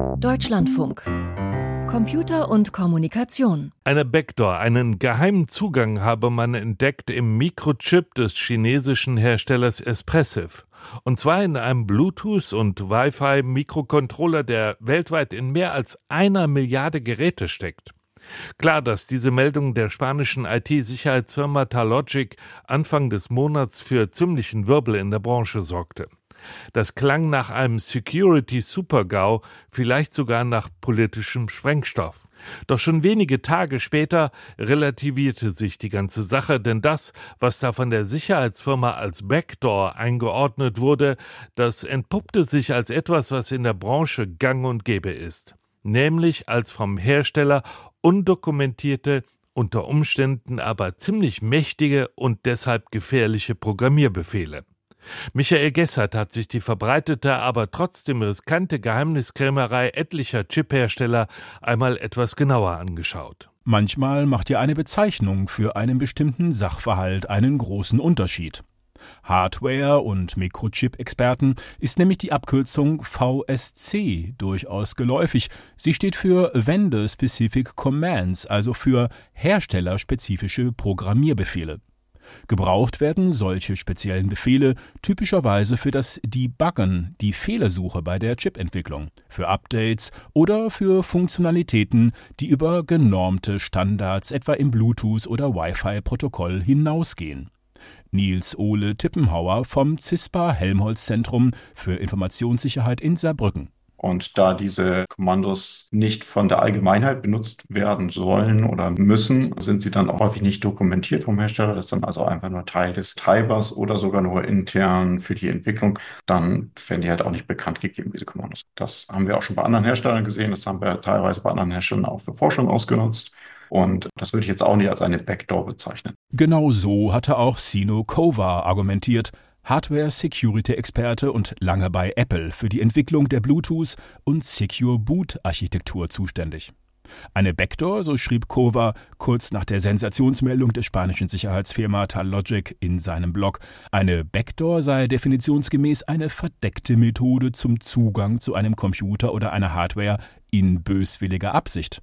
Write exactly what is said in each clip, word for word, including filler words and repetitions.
Deutschlandfunk. Computer und Kommunikation. Eine Backdoor, einen geheimen Zugang habe man entdeckt im Mikrochip des chinesischen Herstellers Espressif. Und zwar in einem Bluetooth- und Wi-Fi-Mikrocontroller, der weltweit in mehr als einer Milliarde Geräte steckt. Klar, dass diese Meldung der spanischen I T-Sicherheitsfirma Talogic Anfang des Monats für ziemlichen Wirbel in der Branche sorgte. Das klang nach einem Security-Super-GAU, vielleicht sogar nach politischem Sprengstoff. Doch schon wenige Tage später relativierte sich die ganze Sache, denn das, was da von der Sicherheitsfirma als Backdoor eingeordnet wurde, das entpuppte sich als etwas, was in der Branche gang und gäbe ist. Nämlich als vom Hersteller undokumentierte, unter Umständen aber ziemlich mächtige und deshalb gefährliche Programmierbefehle. Michael Gessert hat sich die verbreitete, aber trotzdem riskante Geheimniskrämerei etlicher Chiphersteller einmal etwas genauer angeschaut. Manchmal macht ja eine Bezeichnung für einen bestimmten Sachverhalt einen großen Unterschied. Hardware- und Mikrochip-Experten ist nämlich die Abkürzung V S C durchaus geläufig. Sie steht für Vendor Specific Commands, also für herstellerspezifische Programmierbefehle. Gebraucht werden solche speziellen Befehle typischerweise für das Debuggen, die Fehlersuche bei der Chipentwicklung, für Updates oder für Funktionalitäten, die über genormte Standards etwa im Bluetooth- oder Wi-Fi-Protokoll hinausgehen. Niels Ole Tippenhauer vom CISPA-Helmholtz-Zentrum für Informationssicherheit in Saarbrücken. Und da diese Kommandos nicht von der Allgemeinheit benutzt werden sollen oder müssen, sind sie dann auch häufig nicht dokumentiert vom Hersteller. Das ist dann also einfach nur Teil des Treibers oder sogar nur intern für die Entwicklung. Dann werden die halt auch nicht bekannt gegeben, diese Kommandos. Das haben wir auch schon bei anderen Herstellern gesehen. Das haben wir teilweise bei anderen Herstellern auch für Forschung ausgenutzt. Und das würde ich jetzt auch nicht als eine Backdoor bezeichnen. Genau so hatte auch Sino Kova argumentiert, Hardware-Security-Experte und lange bei Apple für die Entwicklung der Bluetooth- und Secure-Boot-Architektur zuständig. Eine Backdoor, so schrieb Kova kurz nach der Sensationsmeldung der spanischen Sicherheitsfirma Talogic in seinem Blog, eine Backdoor sei definitionsgemäß eine verdeckte Methode zum Zugang zu einem Computer oder einer Hardware in böswilliger Absicht.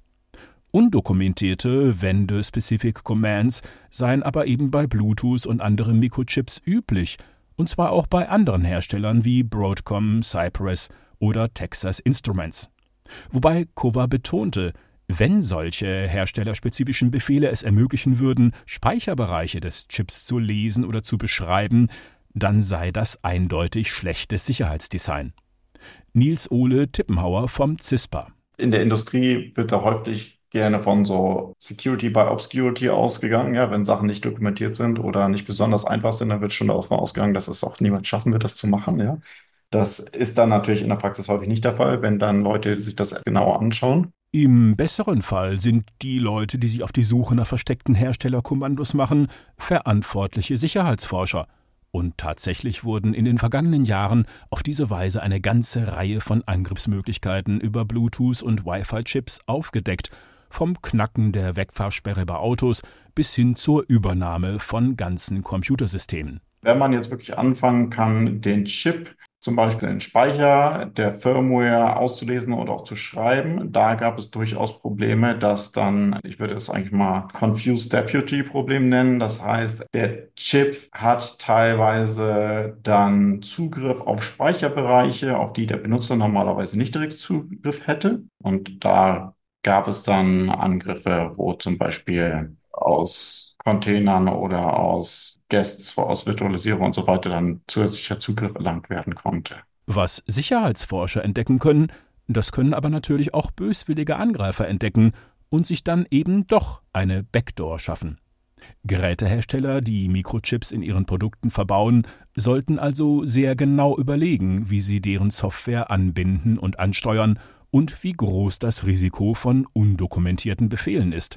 Undokumentierte Vendor-Specific Commands seien aber eben bei Bluetooth und anderen Mikrochips üblich, und zwar auch bei anderen Herstellern wie Broadcom, Cypress oder Texas Instruments. Wobei Kova betonte, wenn solche herstellerspezifischen Befehle es ermöglichen würden, Speicherbereiche des Chips zu lesen oder zu beschreiben, dann sei das eindeutig schlechtes Sicherheitsdesign. Niels Ole Tippenhauer vom CISPA. In der Industrie wird da häufig gerne von so Security by Obscurity ausgegangen. Ja, wenn Sachen nicht dokumentiert sind oder nicht besonders einfach sind, dann wird schon davon ausgegangen, dass es auch niemand schaffen wird, das zu machen. Ja, das ist dann natürlich in der Praxis häufig nicht der Fall, wenn dann Leute sich das genauer anschauen. Im besseren Fall sind die Leute, die sich auf die Suche nach versteckten Herstellerkommandos machen, verantwortliche Sicherheitsforscher. Und tatsächlich wurden in den vergangenen Jahren auf diese Weise eine ganze Reihe von Angriffsmöglichkeiten über Bluetooth- und Wi-Fi-Chips aufgedeckt, vom Knacken der Wegfahrsperre bei Autos bis hin zur Übernahme von ganzen Computersystemen. Wenn man jetzt wirklich anfangen kann, den Chip, zum Beispiel den Speicher der Firmware auszulesen oder auch zu schreiben, da gab es durchaus Probleme, dass dann, ich würde es eigentlich mal Confused Deputy Problem nennen, das heißt, der Chip hat teilweise dann Zugriff auf Speicherbereiche, auf die der Benutzer normalerweise nicht direkt Zugriff hätte, und da gab es dann Angriffe, wo zum Beispiel aus Containern oder aus Guests, aus Virtualisierung und so weiter dann zusätzlicher Zugriff erlangt werden konnte. Was Sicherheitsforscher entdecken können, das können aber natürlich auch böswillige Angreifer entdecken und sich dann eben doch eine Backdoor schaffen. Gerätehersteller, die Mikrochips in ihren Produkten verbauen, sollten also sehr genau überlegen, wie sie deren Software anbinden und ansteuern und wie groß das Risiko von undokumentierten Befehlen ist.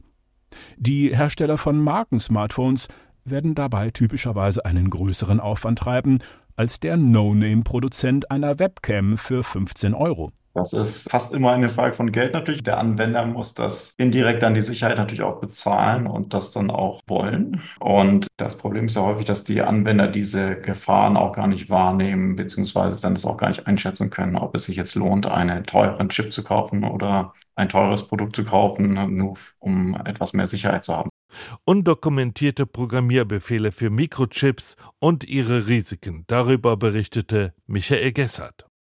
Die Hersteller von Marken-Smartphones werden dabei typischerweise einen größeren Aufwand treiben als der No-Name-Produzent einer Webcam für fünfzehn Euro. Das ist fast immer eine Frage von Geld natürlich. Der Anwender muss das indirekt dann die Sicherheit natürlich auch bezahlen und das dann auch wollen. Und das Problem ist ja häufig, dass die Anwender diese Gefahren auch gar nicht wahrnehmen, beziehungsweise dann das auch gar nicht einschätzen können, ob es sich jetzt lohnt, einen teuren Chip zu kaufen oder ein teures Produkt zu kaufen, nur um etwas mehr Sicherheit zu haben. Undokumentierte Programmierbefehle für Mikrochips und ihre Risiken. Darüber berichtete Michael Gessert.